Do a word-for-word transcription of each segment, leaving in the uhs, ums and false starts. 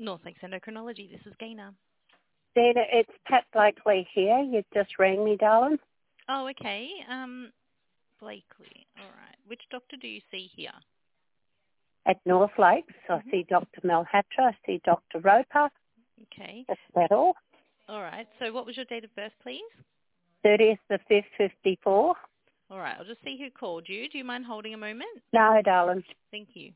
North Lakes Endocrinology. This is Gaina. Dana, it's Pat Blakely here. You just rang me, darling. Oh, okay. Um, Blakely. All right. Which doctor do you see here? At North Lakes, I Mm-hmm. see Doctor Malhotra. I see Doctor Roper. Okay. That's that all. All right. So what was your date of birth, please? thirtieth the fifth, fifty-four. All right. I'll just see who called you. Do you mind holding a moment? No, darling. Thank you.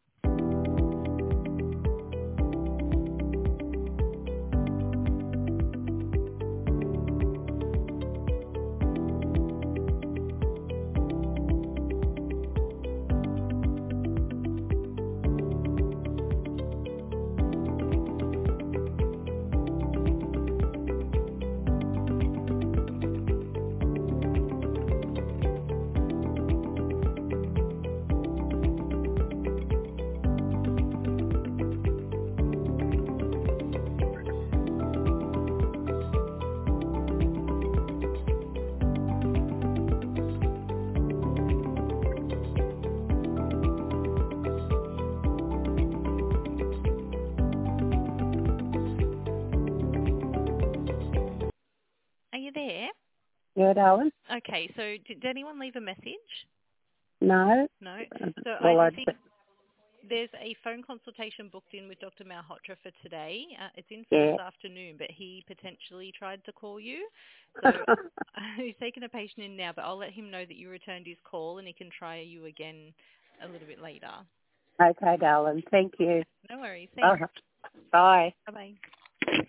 Are you there? Yeah, darling. Okay. So did, did anyone leave a message? No. No. So I Well, I think there's a phone consultation booked in with Doctor Malhotra for today. Uh, it's in for yeah. this afternoon, but he potentially tried to call you. So he's taken a patient in now, but I'll let him know that you returned his call and he can try you again a little bit later. Okay, darling. Thank you. No worries. Uh, Thanks. bye. Bye-bye.